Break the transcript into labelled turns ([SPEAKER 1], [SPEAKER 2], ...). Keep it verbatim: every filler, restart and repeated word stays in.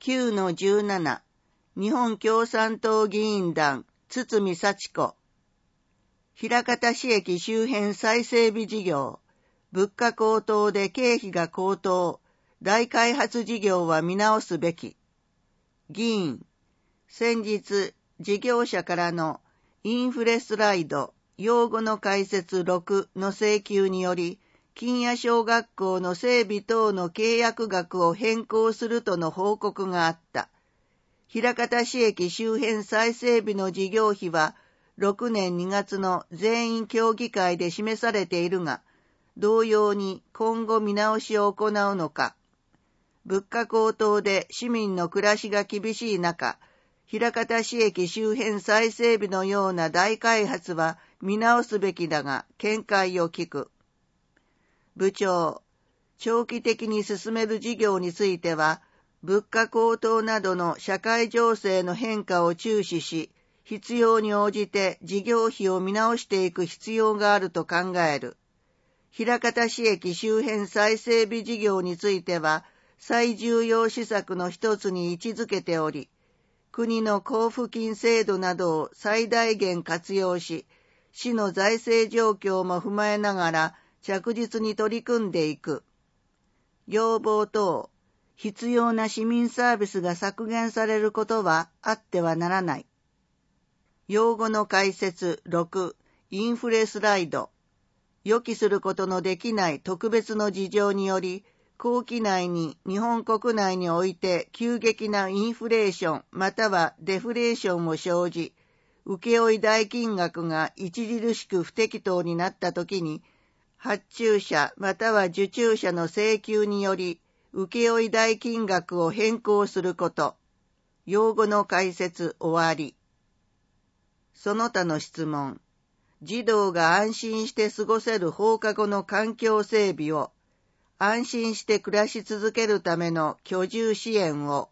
[SPEAKER 1] きゅうのじゅうなな 日本共産党議員団堤幸子。枚方市駅周辺再整備事業、物価高騰で経費が高騰、大開発事業は見直すべき。議員、先日、事業者からのインフレスライド、用語の解説ろくの請求により、金谷小学校の整備等の契約額を変更するとの報告があった。枚方市駅周辺再整備の事業費は、ろくねんにがつの全員協議会で示されているが、同様に今後見直しを行うのか。物価高騰で市民の暮らしが厳しい中、枚方市駅周辺再整備のような大開発は見直すべきだが、見解を聞く。部長、長期的に進める事業については、物価高騰などの社会情勢の変化を注視し、必要に応じて事業費を見直していく必要があると考える。枚方市駅周辺再整備事業については、最重要施策の一つに位置づけており、国の交付金制度などを最大限活用し、市の財政状況も踏まえながら着実に取り組んでいく。要望等、必要な市民サービスが削減されることはあってはならない。用語の解説ろく、インフレスライド。予期することのできない特別の事情により、後期内に日本国内において急激なインフレーションまたはデフレーションも生じ、請負代金額が著しく不適当になったときに、発注者または受注者の請求により、請負代金額を変更すること。用語の解説終わり。その他の質問。児童が安心して過ごせる放課後の環境整備を、安心して暮らし続けるための居住支援を、